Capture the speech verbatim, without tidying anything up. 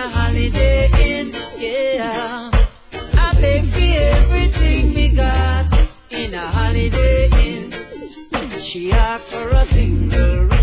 a holiday inn, yeah. I beg for everything we got in a holiday inn. She asked for a single